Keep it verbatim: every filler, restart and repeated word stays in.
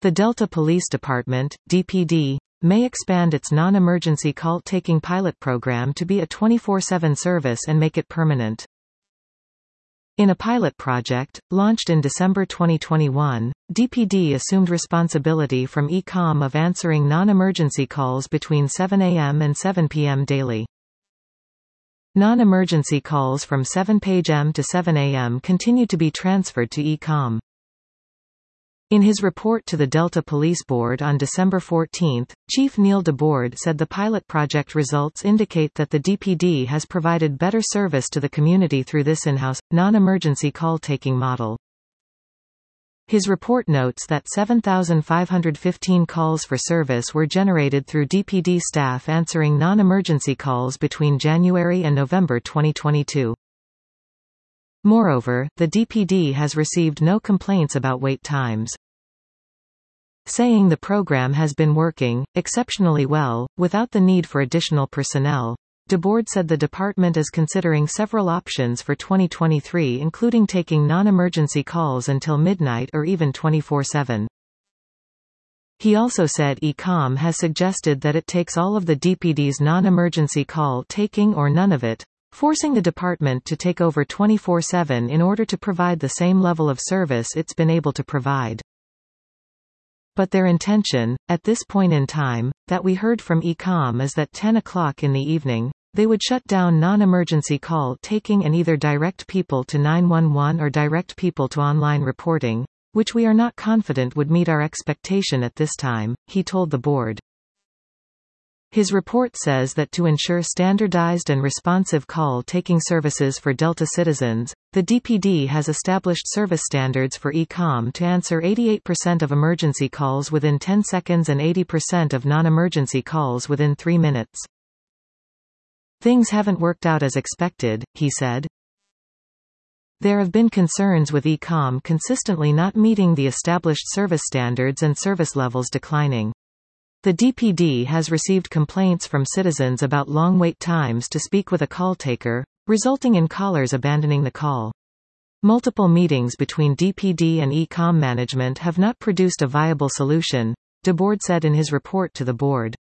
The Delta Police Department, D P D, may expand its non-emergency call-taking pilot program to be a twenty-four seven service and make it permanent. In a pilot project, launched in December twenty twenty-one, D P D assumed responsibility from E C O M of answering non-emergency calls between seven A M and seven P M daily. Non-emergency calls from seven P M to seven A M continue to be transferred to E C O M. In his report to the Delta Police Board on December fourteenth, Chief Neil DeBoard said the pilot project results indicate that the D P D has provided better service to the community through this in-house, non-emergency call-taking model. His report notes that seven thousand five hundred fifteen calls for service were generated through D P D staff answering non-emergency calls between January and November twenty twenty-two. Moreover, the D P D has received no complaints about wait times. Saying the program has been working exceptionally well, without the need for additional personnel, DeBoard said the department is considering several options for twenty twenty-three, including taking non-emergency calls until midnight or even twenty-four seven. He also said E C O M has suggested that it takes all of the D P D's non-emergency call taking or none of it, forcing the department to take over twenty-four seven in order to provide the same level of service it's been able to provide. But their intention, at this point in time, that we heard from E C O M is that ten o'clock in the evening, they would shut down non-emergency call taking and either direct people to nine one one or direct people to online reporting, which we are not confident would meet our expectation at this time, he told the board. His report says that to ensure standardized and responsive call-taking services for Delta citizens, the D P D has established service standards for E C O M to answer eighty-eight percent of emergency calls within ten seconds and eighty percent of non-emergency calls within three minutes. Things haven't worked out as expected, he said. There have been concerns with E C O M consistently not meeting the established service standards and service levels declining. The D P D has received complaints from citizens about long wait times to speak with a call taker, resulting in callers abandoning the call. Multiple meetings between D P D and E C O M management have not produced a viable solution, DeBoard said in his report to the board.